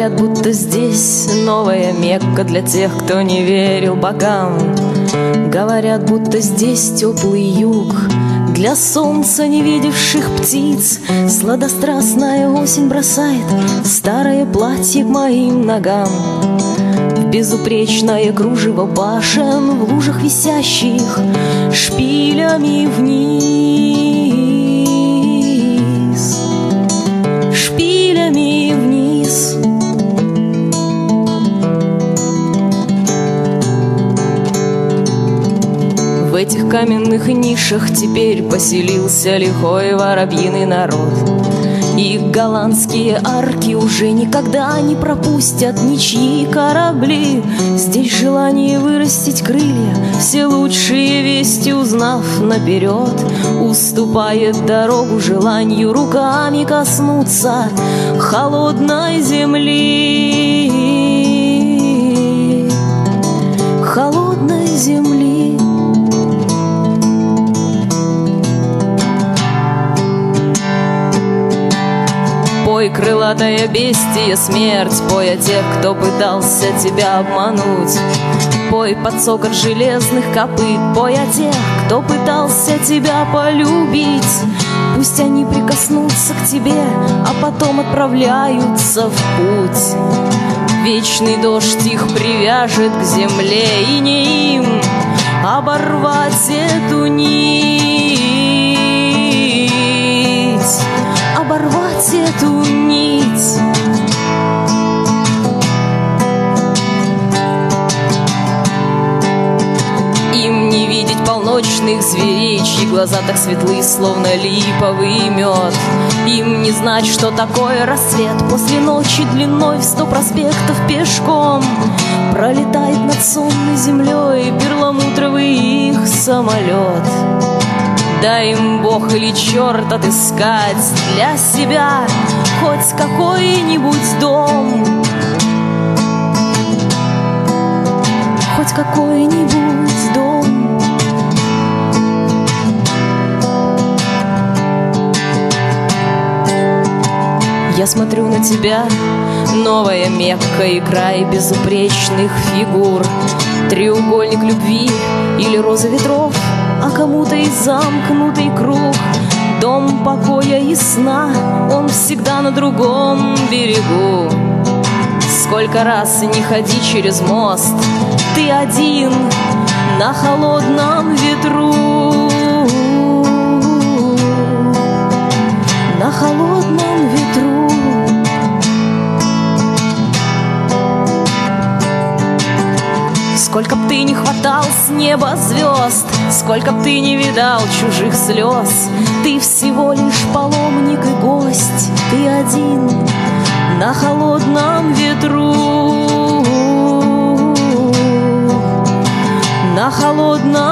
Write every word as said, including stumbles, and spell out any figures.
Говорят, будто здесь новая Мекка для тех, кто не верил богам. Говорят, будто здесь теплый юг для солнца не видевших птиц. Сладострастная осень бросает старое платье к моим ногам в безупречное кружево башен, в лужах висящих шпилями вниз, шпилями вниз. В этих каменных нишах теперь поселился лихой воробьиный народ. И голландские арки уже никогда не пропустят ничьи корабли. Здесь желание вырастить крылья, все лучшие вести узнав наперед, уступает дорогу желанию руками коснуться холодной земли, холодной земли. Пой, крылатая бестия, смерть, пой о тех, кто пытался тебя обмануть. Пой под цокот железных копыт, пой о тех, кто пытался тебя полюбить. Пусть они прикоснутся к тебе, а потом отправляются в путь. Вечный дождь их привяжет к земле, и не им оборвать эту нить, оборвать эту нить. Им не видеть полночных зверей, чьи глаза так светлы, словно липовый мед. Им не знать, что такое рассвет после ночи длиной в сто проспектов пешком. Пролетает над сонной землей перламутровый их самолет. Дай им Бог или черт отыскать для себя хоть какой-нибудь дом, хоть какой-нибудь дом. Я смотрю на тебя, новая Мекка и край безупречных фигур, треугольник любви или роза ветров, а кому-то и замкнутый круг. Дом покоя и сна, он всегда на другом берегу. Сколько раз не ходи через мост, ты один на холодном ветру, на холодном ветру. Сколько б ты не хватал с неба звезд, сколько б ты не видал чужих слез, ты всего лишь паломник и гость, ты один на холодном ветру, на холодном